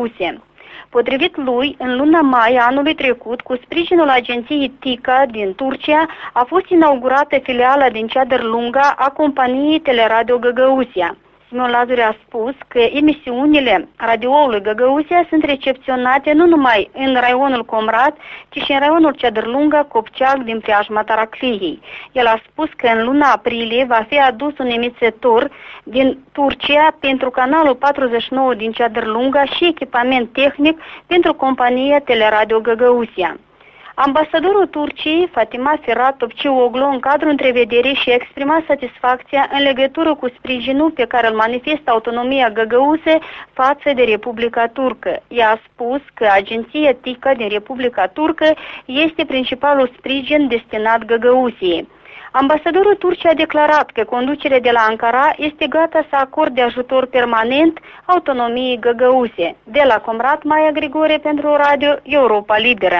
Găgăuzie. Potrivit lui, în luna mai anului trecut, cu sprijinul agenției TICA din Turcia, a fost inaugurată filiala din Ceadărlunga a companiei Teleradio Găgăuzia. Simeon Lazure a spus că emisiunile radioului Găgăuzia sunt recepționate nu numai în raionul Comrat, ci și în raionul Ceadărlunga, Copceac din preajma Taracliei. El a spus că în luna aprilie va fi adus un emițător din Turcia pentru canalul 49 din Ceadărlunga și echipament tehnic pentru compania Teleradio Găgăuzia. Ambasadorul Turciei, Fatima Firat Topcioglu, în cadrul întrevederii și-a exprimat satisfacția în legătură cu sprijinul pe care îl manifestă autonomia Găgăuze față de Republica Turcă. Ea a spus că agenția TICA din Republica Turcă este principalul sprijin destinat Găgăuziei. Ambasadorul Turciei a declarat că conducerea de la Ankara este gata să acorde ajutor permanent autonomiei Găgăuze. De la Comrat, Maia Grigore pentru Radio Europa Liberă.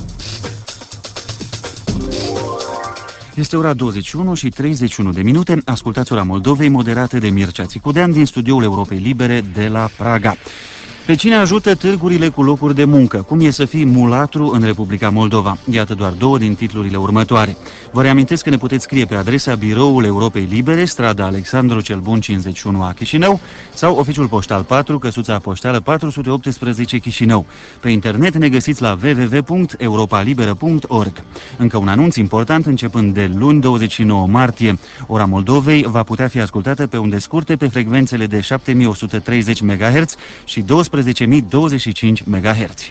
Este ora 21 și 31 de minute. Ascultați Ora Moldovei, moderată de Mircea Țicudean din studioul Europei Libere de la Praga. Pe cine ajută târgurile cu locuri de muncă? Cum e să fii mulatru în Republica Moldova? Iată doar două din titlurile următoare. Vă reamintesc că ne puteți scrie pe adresa Biroul Europei Libere, strada Alexandru cel Bun 51A Chișinău, sau oficiul poștal 4, căsuța poștală 418 Chișinău. Pe internet ne găsiți la www.europalibera.org. Încă un anunț important, începând de luni 29 martie. Ora Moldovei va putea fi ascultată pe unde scurte pe frecvențele de 7130 MHz și 12.025 MHz.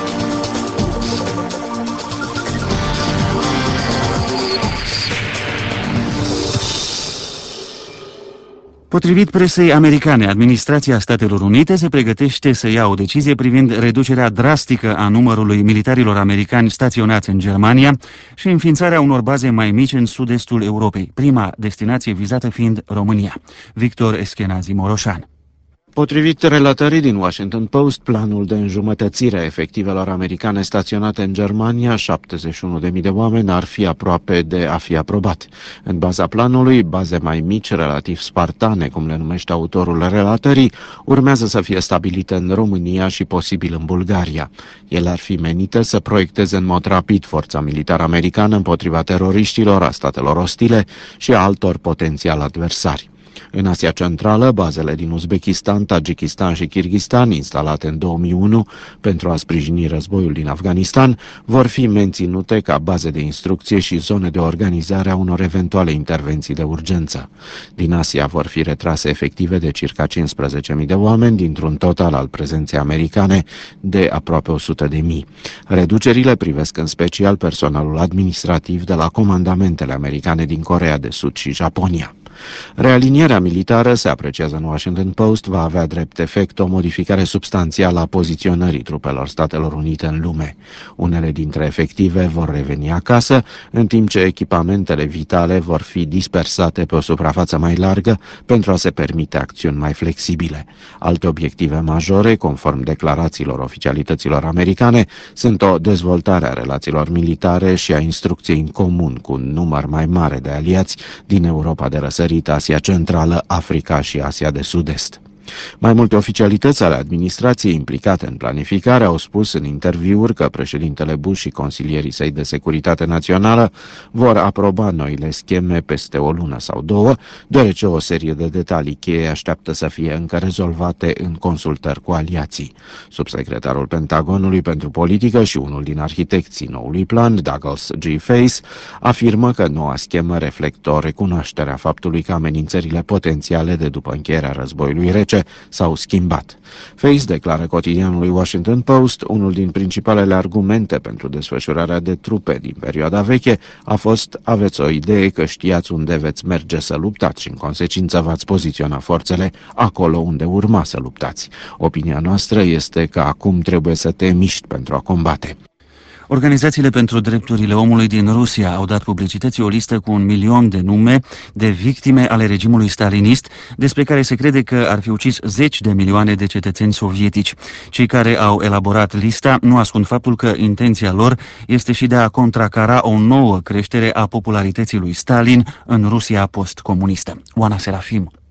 Potrivit presei americane, administrația Statelor Unite se pregătește să ia o decizie privind reducerea drastică a numărului militarilor americani staționați în Germania și înființarea unor baze mai mici în sud-estul Europei, prima destinație vizată fiind România. Victor Eschenazi Moroșan. Potrivit relatării din Washington Post, planul de înjumătățire a efectivelor americane staționate în Germania, 71.000 de oameni, ar fi aproape de a fi aprobat. În baza planului, baze mai mici, relativ spartane, cum le numește autorul relatării, urmează să fie stabilite în România și posibil în Bulgaria. Ele ar fi menite să proiecteze în mod rapid forța militară americană împotriva teroriștilor, a statelor ostile și a altor potențiali adversari. În Asia Centrală, bazele din Uzbekistan, Tajikistan și Kirghistan, instalate în 2001 pentru a sprijini războiul din Afganistan, vor fi menținute ca baze de instrucție și zone de organizare a unor eventuale intervenții de urgență. Din Asia vor fi retrase efective de circa 15.000 de oameni, dintr-un total al prezenței americane de aproape 100.000. Reducerile privesc în special personalul administrativ de la comandamentele americane din Coreea de Sud și Japonia. Realinierea militară, se apreciază în Washington Post, va avea drept efect o modificare substanțială a poziționării trupelor Statelor Unite în lume. Unele dintre efective vor reveni acasă, în timp ce echipamentele vitale vor fi dispersate pe o suprafață mai largă pentru a se permite acțiuni mai flexibile. Alte obiective majore, conform declarațiilor oficialităților americane, sunt o dezvoltare a relațiilor militare și a instrucției în comun cu un număr mai mare de aliați din Europa de răsărit, Asia Centrală, Africa și Asia de Sud-Est. Mai multe oficialități ale administrației implicate în planificare au spus în interviuri că președintele Bush și consilierii săi de securitate națională vor aproba noile scheme peste o lună sau două, deoarece o serie de detalii cheie așteaptă să fie încă rezolvate în consultări cu aliații. Subsecretarul Pentagonului pentru Politică și unul din arhitecții noului plan, Douglas G. Face, afirmă că noua schemă reflectă o recunoaștere a faptului că amenințările potențiale de după încheierea războiului rece s-au schimbat. Face declară cotidianului Washington Post, unul din principalele argumente pentru desfășurarea de trupe din perioada veche a fost: aveți o idee că știați unde veți merge să luptați și în consecință v-ați poziționa forțele acolo unde urma să luptați. Opinia noastră este că acum trebuie să te miști pentru a combate. Organizațiile pentru drepturile omului din Rusia au dat publicității o listă cu 1 milion de nume de victime ale regimului stalinist, despre care se crede că ar fi ucis 10 de milioane de cetățeni sovietici. Cei care au elaborat lista nu ascund faptul că intenția lor este și de a contracara o nouă creștere a popularității lui Stalin în Rusia postcomunistă. Oana Serafim.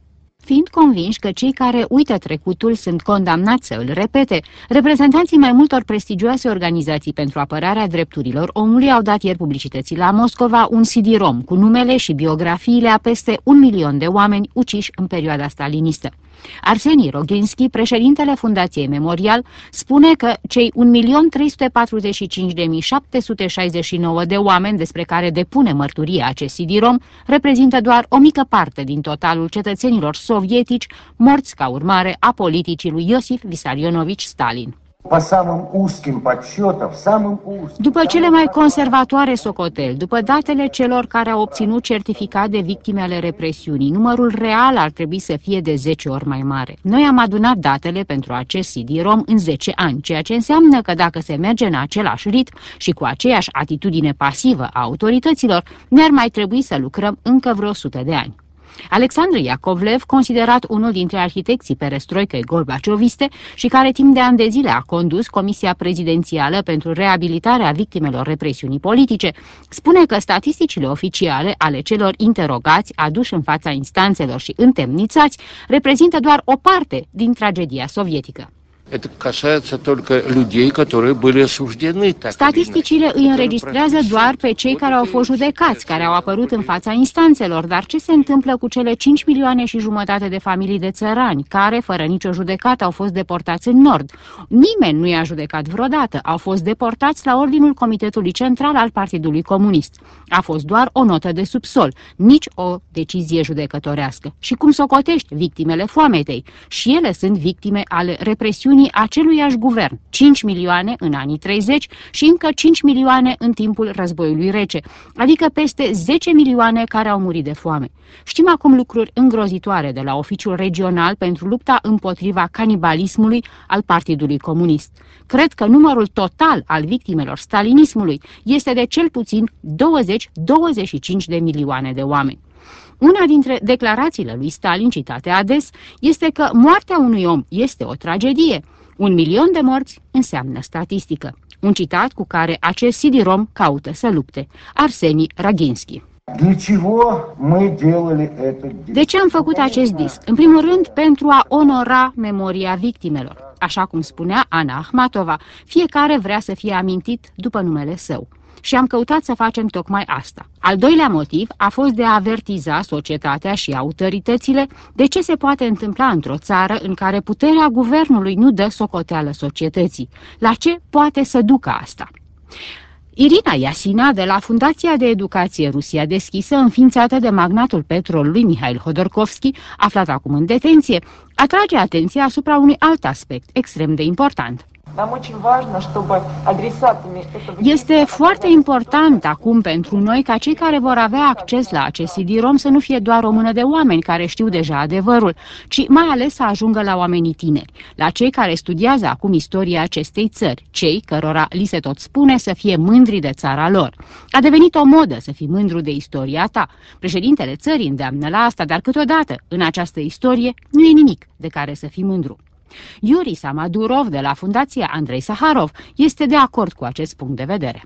Fiind convinși că cei care uită trecutul sunt condamnați să îl repete, reprezentanții mai multor prestigioase organizații pentru apărarea drepturilor omului au dat ieri publicității la Moscova un CD-ROM cu numele și biografiile a peste 1 milion de oameni uciși în perioada stalinistă. Arseni Roginski, președintele Fundației Memorial, spune că cei 1.345.769 de oameni despre care depune mărturie acest CD-ROM reprezintă doar o mică parte din totalul cetățenilor sovietici morți ca urmare a politicii lui Iosif Vissarionovich Stalin. După cele mai conservatoare socoteli, după datele celor care au obținut certificat de victime ale represiunii, numărul real ar trebui să fie de 10 ori mai mare. Noi am adunat datele pentru acest CD-ROM în 10 ani, ceea ce înseamnă că dacă se merge în același ritm și cu aceeași atitudine pasivă a autorităților, ne-ar mai trebui să lucrăm încă vreo 100 de ani. Alexandru Iacovlev, considerat unul dintre arhitecții perestroicăi gorbacioviste și care timp de ani de zile a condus Comisia Prezidențială pentru Reabilitarea Victimelor Represiunii Politice, spune că statisticile oficiale ale celor interogați, aduși în fața instanțelor și întemnițați, reprezintă doar o parte din tragedia sovietică. Statisticile îi înregistrează doar pe cei care au fost judecați, care au apărut în fața instanțelor, dar ce se întâmplă cu cele 5 milioane și jumătate de familii de țărani, care, fără nicio judecată, au fost deportați în nord? Nimeni nu i-a judecat vreodată, au fost deportați la ordinul Comitetului Central al Partidului Comunist. A fost doar o notă de subsol, nici o decizie judecătorească. Și cum socotești victimele foametei? Și ele sunt victime ale represiunii aceluiași guvern, 5 milioane în anii 30 și încă 5 milioane în timpul războiului rece, adică peste 10 milioane care au murit de foame. Știm acum lucruri îngrozitoare de la Oficiul Regional pentru lupta împotriva canibalismului al Partidului Comunist. Cred că numărul total al victimelor stalinismului este de cel puțin 20-25 de milioane de oameni. Una dintre declarațiile lui Stalin, citate ades, este că moartea unui om este o tragedie. 1 milion de morți înseamnă statistică. Un citat cu care acest CD-ROM caută să lupte. Arseni Roginski. De ce am făcut acest disc? În primul rând, pentru a onora memoria victimelor. Așa cum spunea Ana Akhmatova, fiecare vrea să fie amintit după numele său. Și am căutat să facem tocmai asta. Al doilea motiv a fost de a avertiza societatea și autoritățile de ce se poate întâmpla într-o țară în care puterea guvernului nu dă socoteală societății. La ce poate să ducă asta? Irina Iasina, de la Fundația de Educație Rusia Deschisă, înființată de magnatul petrolului Mihail Hodorkovski, aflat acum în detenție, atrage atenția asupra unui alt aspect extrem de important. Este foarte important acum pentru noi ca cei care vor avea acces la acest CD-ROM să nu fie doar o mână de oameni care știu deja adevărul, ci mai ales să ajungă la oamenii tineri, la cei care studiază acum istoria acestei țări, cei cărora li se tot spune să fie mândri de țara lor. A devenit o modă să fii mândru de istoria ta. Președintele țării îndeamnă la asta, dar câteodată în această istorie nu e nimic de care să fii mândru. Yuri Samadurov, de la Fundația Andrei Saharov, este de acord cu acest punct de vedere.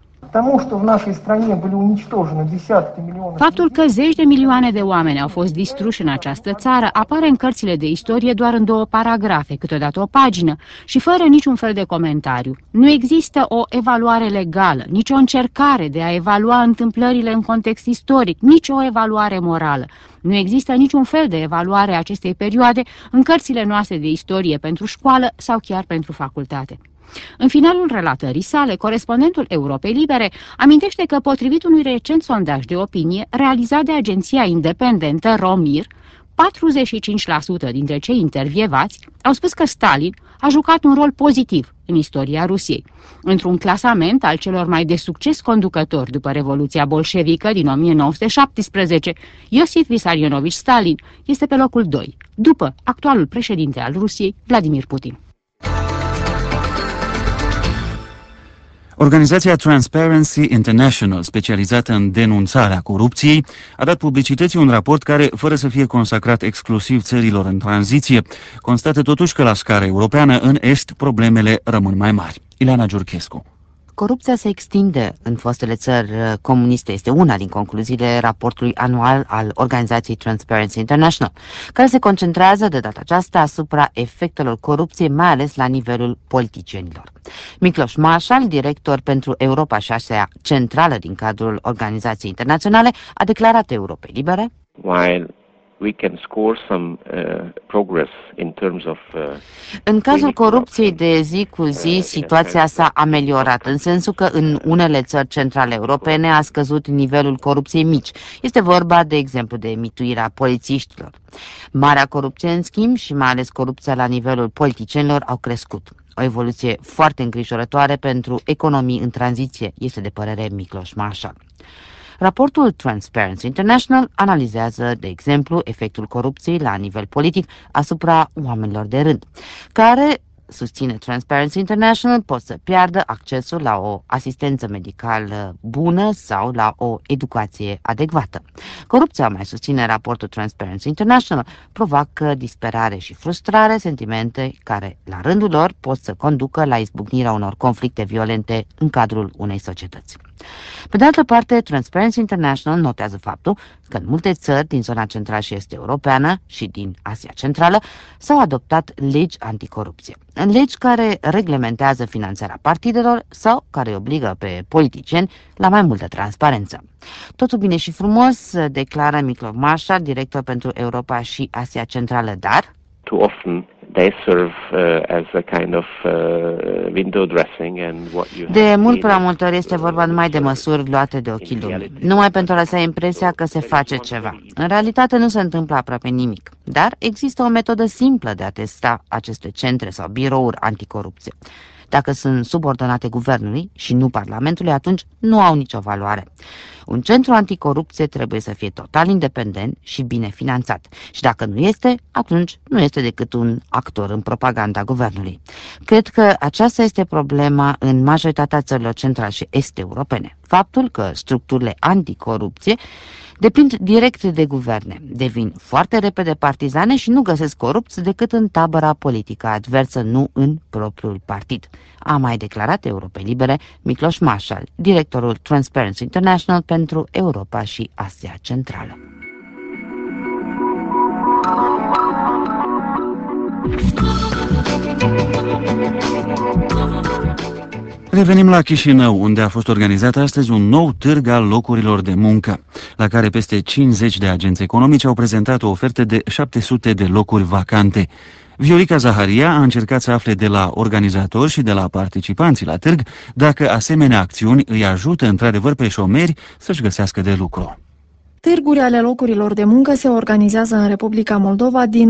Faptul că 10 de milioane de oameni au fost distruși în această țară apare în cărțile de istorie doar în 2 paragrafe, câteodată o pagină, și fără niciun fel de comentariu. Nu există o evaluare legală, nici o încercare de a evalua întâmplările în context istoric, nici o evaluare morală. Nu există niciun fel de evaluare a acestei perioade în cărțile noastre de istorie pentru școală sau chiar pentru facultate. În finalul relatării sale, corespondentul Europei Libere amintește că, potrivit unui recent sondaj de opinie realizat de agenția independentă Romir, 45% dintre cei intervievați au spus că Stalin a jucat un rol pozitiv în istoria Rusiei. Într-un clasament al celor mai de succes conducători după Revoluția Bolșevică din 1917, Iosif Vissarionovich Stalin este pe locul 2, după actualul președinte al Rusiei, Vladimir Putin. Organizația Transparency International, specializată în denunțarea corupției, a dat publicității un raport care, fără să fie consacrat exclusiv țărilor în tranziție, constată totuși că la scară europeană, în Est, problemele rămân mai mari. Ileana Giurchescu. Corupția se extinde în fostele țări comuniste. Este una din concluziile raportului anual al organizației Transparency International, care se concentrează de data aceasta asupra efectelor corupției, mai ales la nivelul politicienilor. Miklos Marshall, director pentru Europa și Asia Centrală din cadrul organizației internaționale, a declarat Europei Libere: we can score some progress in terms of în cazul corupției de zi cu zi, situația s-a ameliorat, în sensul că în unele țări centrale europene a scăzut nivelul corupției mici. Este vorba, de exemplu, de mituirea polițiștilor. Marea corupție, în schimb, și mai ales corupția la nivelul politicienilor, au crescut. O evoluție foarte îngrijorătoare pentru economii în tranziție, este de părere Miklos Marshall. Raportul Transparency International analizează, de exemplu, efectul corupției la nivel politic asupra oamenilor de rând, care, susține Transparency International, pot să piardă accesul la o asistență medicală bună sau la o educație adecvată. Corupția, mai susține raportul Transparency International, provoacă disperare și frustrare, sentimente care, la rândul lor, pot să conducă la izbucnirea unor conflicte violente în cadrul unei societăți. Pe de altă parte, Transparency International notează faptul că în multe țări din zona centrală și est europeană și din Asia Centrală s-au adoptat legi anticorupție. Legi care reglementează finanțarea partidelor sau care obligă pe politicieni la mai multă transparență. Totul bine și frumos, declară Miklos Marshall, director pentru Europa și Asia Centrală, dar too often they serve as a kind of window dressing and what you de mult prea multe ori este vorba numai de măsuri luate de ochii lumii, numai pentru a lăsa impresia că se face ceva. În realitate nu se întâmplă aproape nimic, dar există o metodă simplă de a testa aceste centre sau birouri anticorupție. Dacă sunt subordonate guvernului și nu Parlamentului, atunci nu au nicio valoare. Un centru anticorupție trebuie să fie total independent și bine finanțat. Și dacă nu este, atunci nu este decât un actor în propaganda guvernului. Cred că aceasta este problema în majoritatea țărilor centrale și est europene. Faptul că structurile anticorupție depind direct de guverne, devin foarte repede partizane și nu găsesc corupți decât în tabăra politică adversă, nu în propriul partid. A mai declarat Europei Libere Miklos Marshall, directorul Transparency International pentru Europa și Asia Centrală. Revenim la Chișinău, unde a fost organizat astăzi un nou târg al locurilor de muncă, la care peste 50 de agenți economici au prezentat o ofertă de 700 de locuri vacante. Viorica Zaharia a încercat să afle de la organizatori și de la participanții la târg dacă asemenea acțiuni îi ajută într-adevăr pe șomeri să-și găsească de lucru. Târguri ale locurilor de muncă se organizează în Republica Moldova din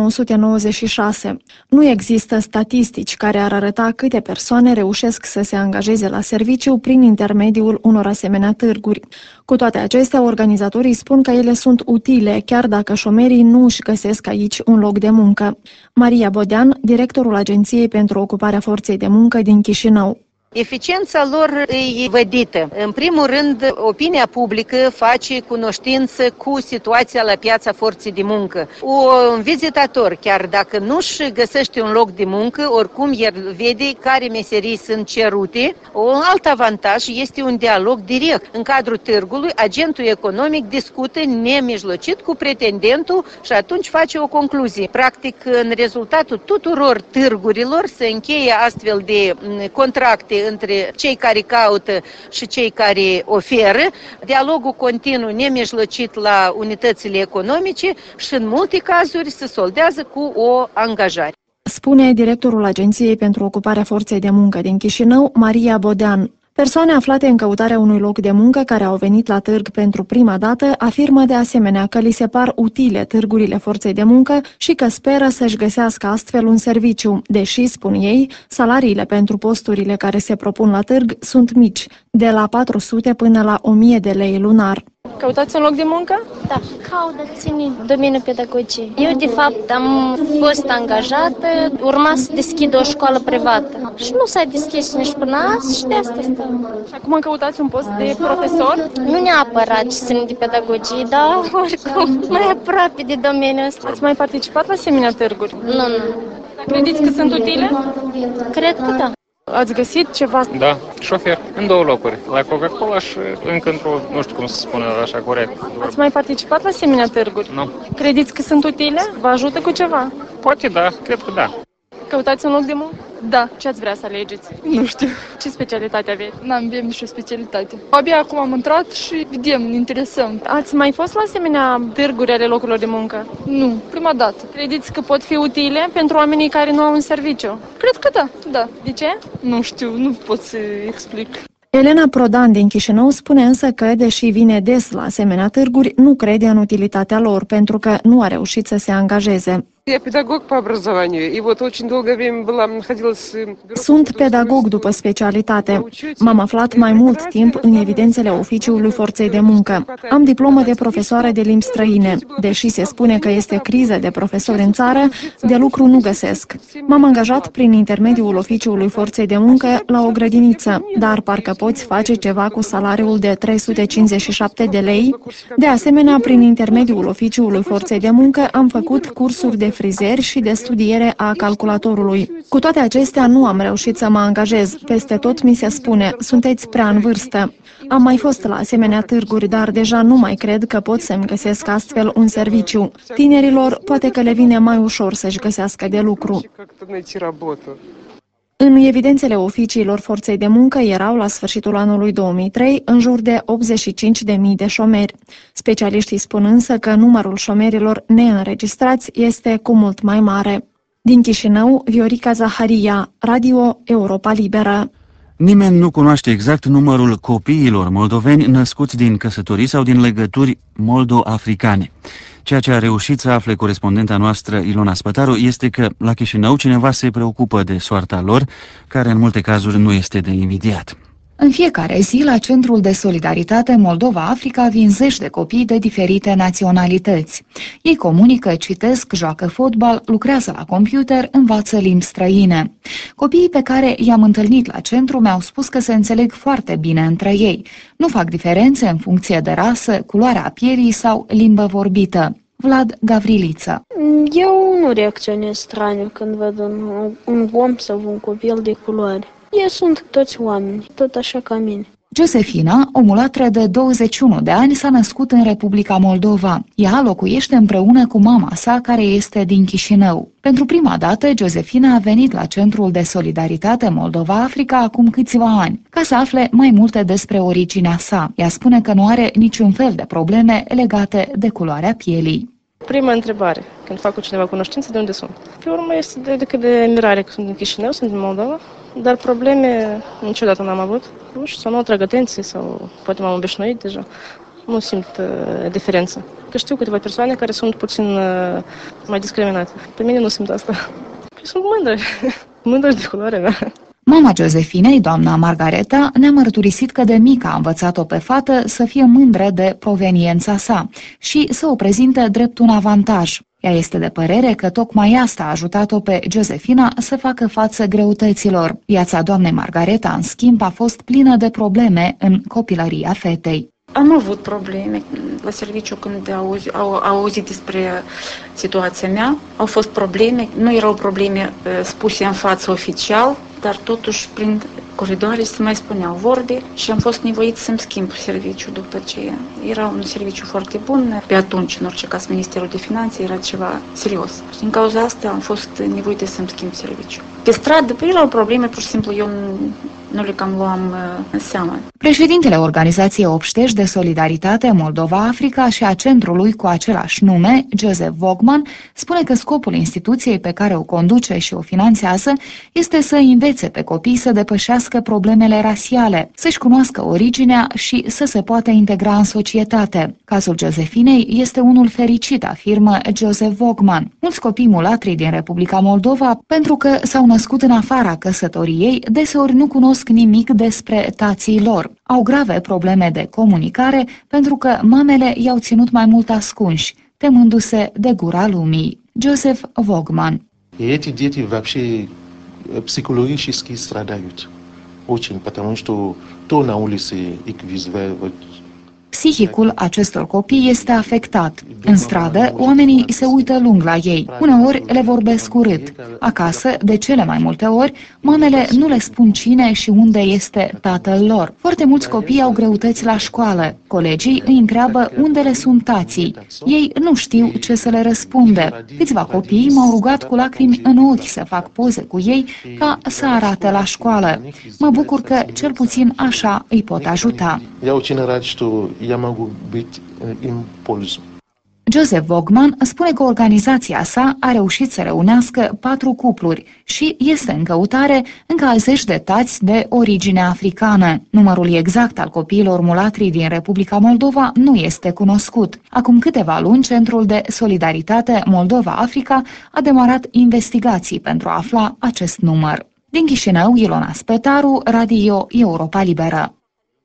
1996. Nu există statistici care ar arăta câte persoane reușesc să se angajeze la serviciu prin intermediul unor asemenea târguri. Cu toate acestea, organizatorii spun că ele sunt utile, chiar dacă șomerii nu își găsesc aici un loc de muncă. Maria Bodean, directorul Agenției pentru Ocuparea Forței de Muncă din Chișinău. Eficiența lor e vădită. În primul rând, opinia publică face cunoștință cu situația la piața forței de muncă. Un vizitator, chiar dacă nu-și găsește un loc de muncă, oricum el vede care meserii sunt cerute. Un alt avantaj este un dialog direct. În cadrul târgului, agentul economic discută nemijlocit cu pretendentul și atunci face o concluzie. Practic, în rezultatul tuturor târgurilor se încheie astfel de contracte între cei care caută și cei care oferă, dialogul continuu nemijlocit la unitățile economice și în multe cazuri se soldează cu o angajare. Spune directorul Agenției pentru Ocuparea Forței de Muncă din Chișinău, Maria Bodean. Persoane aflate în căutarea unui loc de muncă care au venit la târg pentru prima dată afirmă de asemenea că li se par utile târgurile forței de muncă și că speră să-și găsească astfel un serviciu, deși, spun ei, salariile pentru posturile care se propun la târg sunt mici, de la 400 până la 1000 de lei lunar. Căutați un loc de muncă? Da, caut, țin domeniul pedagogiei. Eu, de fapt, am fost angajată, urma să deschid o școală privată. Și nu s-a deschis nici până azi și de asta stau. Și acum căutați un post de profesor? Nu neapărat ce țin de pedagogie, dar oricum mai aproape de domeniul ăsta. Ați mai participat la asemenea târguri? Nu. Credeți că sunt utile? Cred că da. Ați găsit ceva? Da, șofer, în 2 locuri, la Coca-Cola și încă într-o, nu știu cum să spună așa corect. Ați mai participat la asemenea târguri? Nu. Credeți că sunt utile? Vă ajută cu ceva? Poate da, cred că da. Căutați un loc de muncă? Da. Ce ați vrea să alegeți? Nu știu. Ce specialitate aveți? N-am nicio specialitate. Abia acum am intrat și vedem, ne interesăm. Ați mai fost la asemenea târguri ale locurilor de muncă? Nu, prima dată. Credeți că pot fi utile pentru oamenii care nu au un serviciu? Cred că da, da. De ce? Nu știu, nu pot să explic. Elena Prodan din Chișinău spune însă că, deși vine des la asemenea târguri, nu crede în utilitatea lor, pentru că nu a reușit să se angajeze. Sunt pedagog după specialitate. M-am aflat mai mult timp în evidențele oficiului forței de muncă. Am diplomă de profesoară de limbi străine. Deși se spune că este criză de profesori în țară, de lucru nu găsesc. M-am angajat prin intermediul oficiului forței de muncă la o grădiniță, dar parcă poți face ceva cu salariul de 357 de lei. De asemenea, prin intermediul oficiului forței de muncă am făcut cursuri de frizeri și de studiere a calculatorului. Cu toate acestea, nu am reușit să mă angajez. Peste tot mi se spune, sunteți prea în vârstă. Am mai fost la asemenea târguri, dar deja nu mai cred că pot să-mi găsesc astfel un serviciu. Tinerilor poate că le vine mai ușor să-și găsească de lucru. În evidențele oficiilor forței de muncă erau, la sfârșitul anului 2003, în jur de 85.000 de șomeri. Specialiștii spun însă că numărul șomerilor neînregistrați este cu mult mai mare. Din Chișinău, Viorica Zaharia, Radio Europa Liberă. Nimeni nu cunoaște exact numărul copiilor moldoveni născuți din căsătorii sau din legături moldo-africane. Ceea ce a reușit să afle corespondenta noastră Ilona Spătaru este că la Chișinău cineva se preocupă de soarta lor, care în multe cazuri nu este de invidiat. În fiecare zi, la Centrul de Solidaritate Moldova-Africa vin zeci de copii de diferite naționalități. Ei comunică, citesc, joacă fotbal, lucrează la computer, învață limbi străine. Copiii pe care i-am întâlnit la centru mi-au spus că se înțeleg foarte bine între ei. Nu fac diferențe în funcție de rasă, culoarea pielii sau limbă vorbită. Vlad Gavriliță. Eu nu reacționez straniu când văd un om sau un copil de culoare. Ei sunt toți oameni, tot așa ca mine. Josefina, o mulatră de 21 de ani, s-a născut în Republica Moldova. Ea locuiește împreună cu mama sa, care este din Chișinău. Pentru prima dată, Josefina a venit la Centrul de Solidaritate Moldova-Africa acum câțiva ani, ca să afle mai multe despre originea sa. Ea spune că nu are niciun fel de probleme legate de culoarea pielii. Prima întrebare, când fac cu cineva cunoștință, de unde sunt? Pe urmă este de mirare că sunt din Chișinău, sunt din Moldova, dar probleme niciodată n-am avut. Nu știu, sau nu atrag atenție, sau poate m-am obișnuit deja. Nu simt diferență. Că știu câteva persoane care sunt puțin mai discriminate. Pe mine nu simt asta. Sunt mândră. Mândră de culoarea mea. Mama Josefinei, doamna Margareta, ne-a mărturisit că de mică a învățat-o pe fată să fie mândră de proveniența sa și să o prezinte drept un avantaj. Ea este de părere că tocmai asta a ajutat-o pe Josefina să facă față greutăților. Viața doamnei Margareta, în schimb, a fost plină de probleme în copilăria fetei. Am avut probleme la serviciu când au auzit despre situația mea. Au fost probleme, nu erau probleme spuse în față oficial, dar totuși prin coridoare se mai spuneau vorbe și am fost nevoit să-mi schimb serviciul după ce era un serviciu foarte bun. Pe atunci, în orice caz, Ministerul de Finanțe era ceva serios. Și din cauza asta am fost nevoită să-mi schimb serviciul. Pe stradă erau probleme, pur și simplu eu nu le cam luam în seamă. Președintele Organizației Obștești de Solidaritate Moldova-Africa și a centrului cu același nume, Joseph Vogman, spune că scopul instituției pe care o conduce și o finanțează este să învețe pe copii să depășească problemele rasiale, să-și cunoască originea și să se poată integra în societate. Cazul Josefinei este unul fericit, afirmă Joseph Vogman. Mulți copii mulatri din Republica Moldova, pentru că s-au născut în afara căsătoriei, deseori nu cunosc nimic despre tații lor. Au grave probleme de comunicare pentru că mamele i-au ținut mai mult ascunși, temându-se de gura lumii. Joseph Vogman. Эти дети вообще психологически страдают. Очень, потому что то на улице их вызывают Psihicul acestor copii este afectat. În stradă, oamenii se uită lung la ei. Uneori le vorbesc urât. Acasă, de cele mai multe ori, mamele nu le spun cine și unde este tatăl lor. Foarte mulți copii au greutăți la școală. Colegii îi întreabă unde le sunt tații. Ei nu știu ce să le răspundă. Câțiva copii m-au rugat cu lacrimi în ochi să fac poze cu ei ca să arate la școală. Mă bucur că cel puțin așa îi pot ajuta. Joseph Vogman spune că organizația sa a reușit să reunească 4 cupluri și este în căutare încă a 10 de tați de origine africană. Numărul exact al copiilor mulatri din Republica Moldova nu este cunoscut. Acum câteva luni, Centrul de Solidaritate Moldova-Africa a demarat investigații pentru a afla acest număr. Din Chișinău, Ilona Spetaru, Radio Europa Liberă.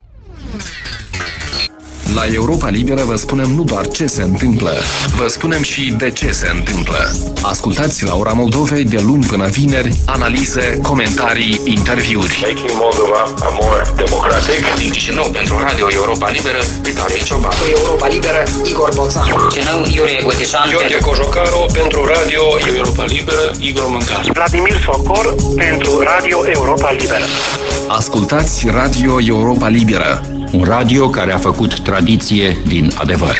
La Europa Liberă vă spunem nu doar ce se întâmplă, vă spunem și de ce se întâmplă. Ascultați la Ora Moldovei de luni până vineri analize, comentarii, interviuri. Making Moldova a more democratic. Din Chișinău pentru Radio Europa Liberă, Vitalie Cioban. Europa Liberă, Igor Boțan. Chișinău, Iurie Gotișan. Gheorghe Cojocaru pentru Radio Europa Liberă, Igor Mâncar. Vladimir Sokol pentru Radio Europa Liberă. Ascultați Radio Europa Liberă, un radio care a făcut tradiție din adevăr.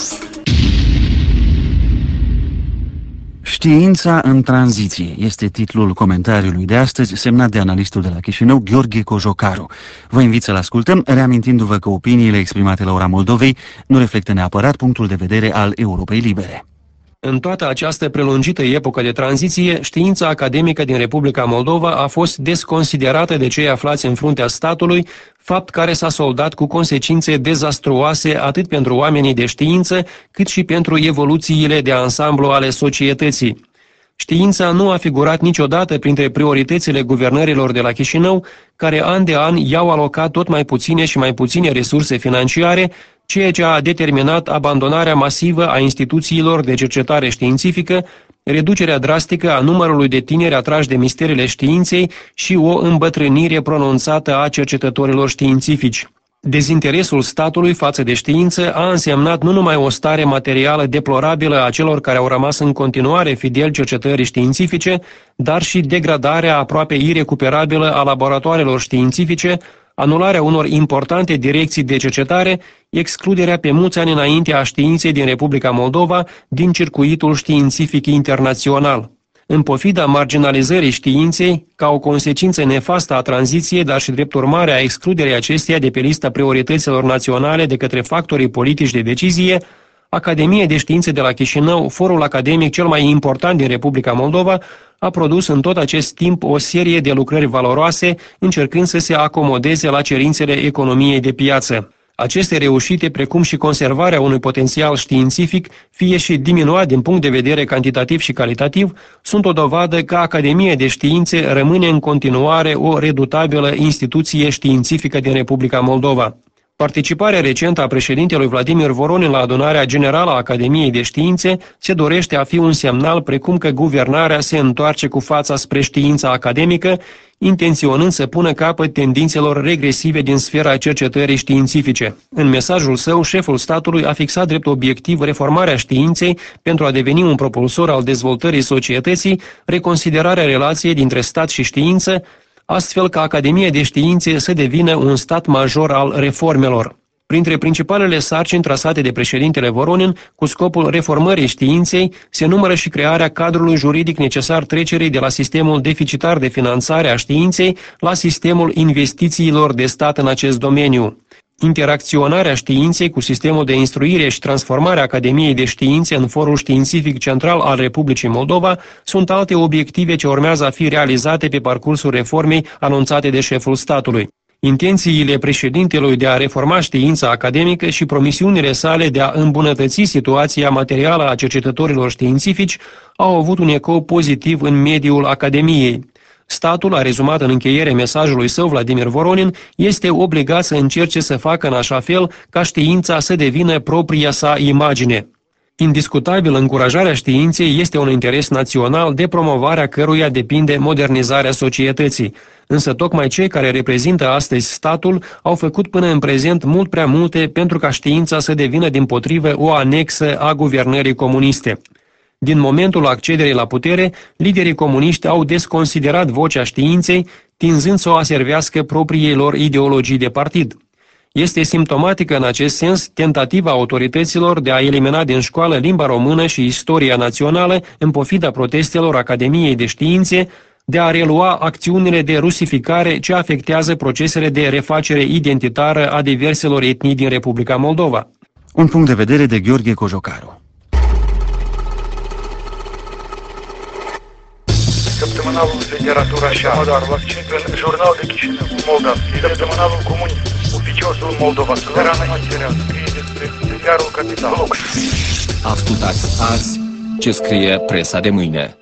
Știința în tranziție este titlul comentariului de astăzi, semnat de analistul de la Chișinău, Gheorghe Cojocaru. Vă invit să-l ascultăm, reamintindu-vă că opiniile exprimate la Ora Moldovei nu reflectă neapărat punctul de vedere al Europei Libere. În toată această prelungită epocă de tranziție, știința academică din Republica Moldova a fost desconsiderată de cei aflați în fruntea statului, fapt care s-a soldat cu consecințe dezastruoase atât pentru oamenii de știință, cât și pentru evoluțiile de ansamblu ale societății. Știința nu a figurat niciodată printre prioritățile guvernărilor de la Chișinău, care an de an i-au alocat tot mai puține și mai puține resurse financiare, ceea ce a determinat abandonarea masivă a instituțiilor de cercetare științifică, reducerea drastică a numărului de tineri atrași de misterele științei și o îmbătrânire pronunțată a cercetătorilor științifici. Dezinteresul statului față de știință a însemnat nu numai o stare materială deplorabilă a celor care au rămas în continuare fideli cercetării științifice, dar și degradarea aproape irecuperabilă a laboratoarelor științifice, anularea unor importante direcții de cercetare, excluderea pe mulți ani înainte a științei din Republica Moldova din circuitul științific internațional. În pofida marginalizării științei, ca o consecință nefastă a tranziției, dar și drept urmare a excluderii acesteia de pe lista priorităților naționale de către factorii politici de decizie, Academia de Științe de la Chișinău, forul academic cel mai important din Republica Moldova, a produs în tot acest timp o serie de lucrări valoroase, încercând să se acomodeze la cerințele economiei de piață. Aceste reușite, precum și conservarea unui potențial științific, fie și diminuat din punct de vedere cantitativ și calitativ, sunt o dovadă că Academia de Științe rămâne în continuare o redutabilă instituție științifică din Republica Moldova. Participarea recentă a președintelui Vladimir Voronin la adunarea generală a Academiei de Științe se dorește a fi un semnal precum că guvernarea se întoarce cu fața spre știința academică, intenționând să pună capăt tendințelor regresive din sfera cercetării științifice. În mesajul său, șeful statului a fixat drept obiectiv reformarea științei pentru a deveni un propulsor al dezvoltării societății, reconsiderarea relației dintre stat și știință, astfel ca Academia de Științe să devină un stat major al reformelor. Printre principalele sarcini trasate de președintele Voronin, cu scopul reformării științei, se numără și crearea cadrului juridic necesar trecerii de la sistemul deficitar de finanțare a științei la sistemul investițiilor de stat în acest domeniu. Interacționarea științei cu sistemul de instruire și transformarea Academiei de Științe în forul științific central al Republicii Moldova sunt alte obiective ce urmează a fi realizate pe parcursul reformei anunțate de șeful statului. Intențiile președintelui de a reforma știința academică și promisiunile sale de a îmbunătăți situația materială a cercetătorilor științifici au avut un ecou pozitiv în mediul Academiei. Statul, a rezumat în încheiere mesajului său Vladimir Voronin, este obligat să încerce să facă în așa fel ca știința să devină propria sa imagine. Indiscutabil, încurajarea științei este un interes național de promovarea căruia depinde modernizarea societății. Însă tocmai cei care reprezintă astăzi statul au făcut până în prezent mult prea multe pentru ca știința să devină dimpotrivă o anexă a guvernării comuniste. Din momentul accederii la putere, liderii comuniști au desconsiderat vocea științei, tinzând să o aservească propriei lor ideologii de partid. Este simptomatică în acest sens tentativa autorităților de a elimina din școală limba română și istoria națională în pofida protestelor Academiei de Științe, de a relua acțiunile de rusificare ce afectează procesele de refacere identitară a diverselor etnii din Republica Moldova. Un punct de vedere de Gheorghe Cojocaru. Săptămânalul Literatura și Modarul, accent în Jurnal de Chișinău, Moldav, Săptămânalul Comunist, Oficiosul Moldova, Suverană Material, scrie despre ziarul Capital. Ascultați azi ce scrie presa de mâine.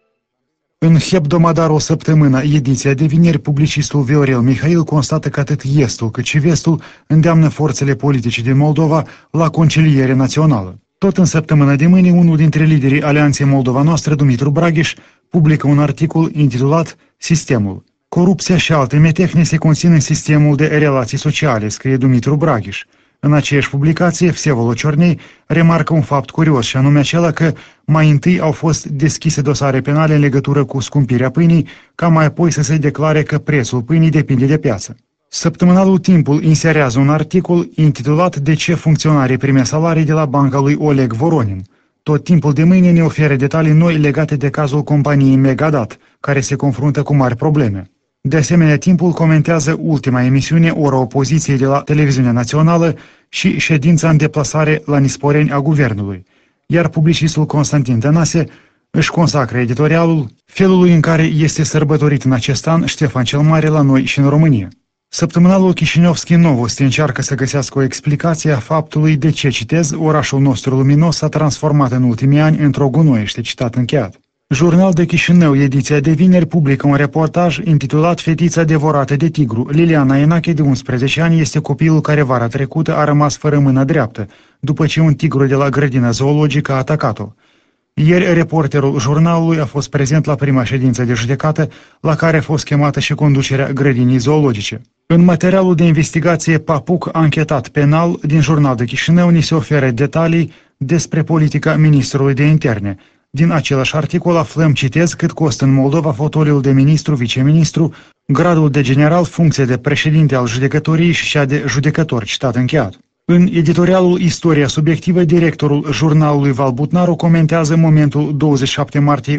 În Hebdomada o săptămână, ediția de vineri, publicistul Viorel Mihail constată că atât estul cât și vestul îndeamnă forțele politice din Moldova la conciliere națională. Tot în săptămâna de mâine, unul dintre liderii Alianței Moldova Noastră, Dumitru Braghiș, publică un articol intitulat Sistemul. Corupția și alte metehne se conțin în sistemul de relații sociale, scrie Dumitru Braghiș. În aceeași publicație, Vsevolod Ciornei remarcă un fapt curios, și anume acela că mai întâi au fost deschise dosare penale în legătură cu scumpirea pâinii, ca mai apoi să se declare că prețul pâinii depinde de piață. Săptămânalul Timpul inserează un articol intitulat De ce funcționarii primesc salarii de la banca lui Oleg Voronin. Tot Timpul de mâine ne oferă detalii noi legate de cazul companiei Megadat, care se confruntă cu mari probleme. De asemenea, Timpul comentează ultima emisiune, Ora Opoziției de la Televiziunea Națională și ședința în deplasare la Nisporeni a Guvernului. Iar publicistul Constantin Tănase își consacră editorialul felului în care este sărbătorit în acest an Ștefan cel Mare la noi și în România. Săptămânalul Chișinevski Novosti încearcă să găsească o explicație a faptului de ce, citez, orașul nostru luminos s-a transformat în ultimii ani într-o gunoiește, citat încheiat. Jurnal de Chișinău, ediția de vineri, publică un reportaj intitulat Fetița devorată de tigru. Liliana Enache, de 11 ani, este copilul care vara trecută a rămas fără mâna dreaptă, după ce un tigru de la grădina zoologică a atacat-o. Ieri, reporterul jurnalului a fost prezent la prima ședință de judecată, la care a fost chemată și conducerea grădinii zoologice. În materialul de investigație Papuc, anchetat penal, din Jurnal de Chișinău, ni se oferă detalii despre politica ministrului de interne. Din același articol aflăm, citez, cât costă în Moldova fotoliul de ministru, viceministru, gradul de general, funcție de președinte al judecătoriei și cea de judecător, citat încheiat. În editorialul Istoria subiectivă, directorul jurnalului Val Butnaru comentează momentul 27 martie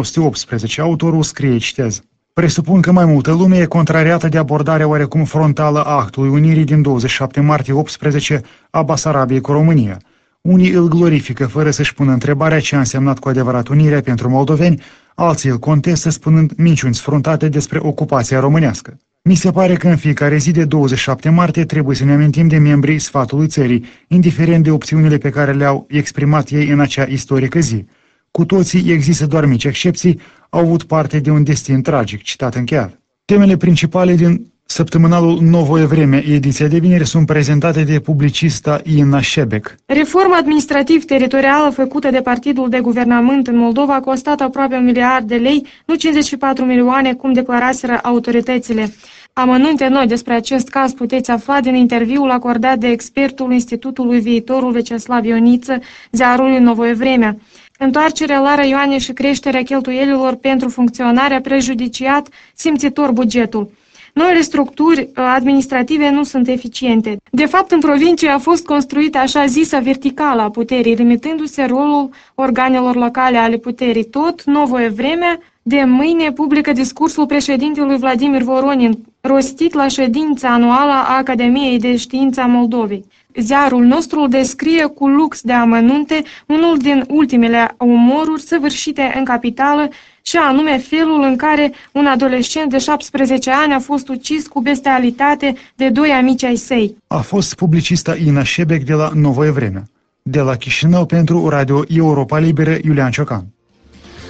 1918. Autorul scrie, citez, presupun că mai multă lume e contrariată de abordarea oarecum frontală a actului unirii din 27 martie 18 a Basarabiei cu România. Unii îl glorifică fără să-și pună întrebarea ce a însemnat cu adevărat unirea pentru moldoveni, alții îl contestă spunând minciuni sfruntate despre ocupația românească. Mi se pare că în fiecare zi de 27 martie trebuie să ne amintim de membrii sfatului țării, indiferent de opțiunile pe care le-au exprimat ei în acea istorică zi. Cu toții, există doar mici excepții, au avut parte de un destin tragic, citat încheiat. Temele principale din săptămânalul Novoie Vreme, ediția de vineri, sunt prezentate de publicista Ina Șebec. Reforma administrativ-teritorială făcută de Partidul de Guvernământ în Moldova a costat aproape 1 miliard de lei, nu 54 milioane, cum declaraseră autoritățile. Amănunte noi despre acest caz puteți afla din interviul acordat de expertul Institutului Viitorul Veceslav Ioniță, ziarului Novoie Vremea. Întoarcerea la raioane și creșterea cheltuielilor pentru funcționarea prejudiciat simțitor bugetul. Noile structuri administrative nu sunt eficiente. De fapt, în provincie a fost construită așa zisă verticală a puterii, limitându-se rolul organelor locale ale puterii. Tot Novoie Vremea de mâine publică discursul președintelui Vladimir Voronin, rostit la ședința anuală a Academiei de Știință a Moldovei. Ziarul nostru îl descrie cu lux de amănunte unul din ultimele omoruri săvârșite în capitală, și anume felul în care un adolescent de 17 ani a fost ucis cu bestialitate de 2 amici ai săi. A fost publicista Ina Șebec de la Novoie Vremea. De la Chișinău pentru Radio Europa Liberă, Iulian Ciocan.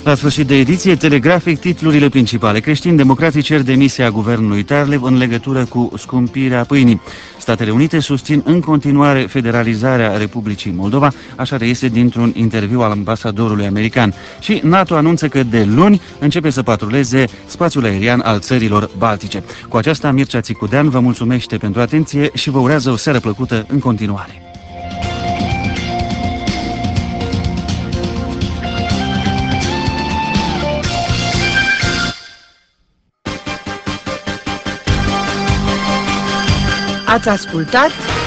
La sfârșit de ediție, Telegrafic, titlurile principale. Creștini-democrații cer demisia guvernului Tarlev în legătură cu scumpirea pâinii. Statele Unite susțin în continuare federalizarea Republicii Moldova, așa reiese dintr-un interviu al ambasadorului american. Și NATO anunță că de luni începe să patruleze spațiul aerian al țărilor baltice. Cu aceasta, Mircea Țicudean vă mulțumește pentru atenție și vă urează o seară plăcută în continuare. Ați ascultat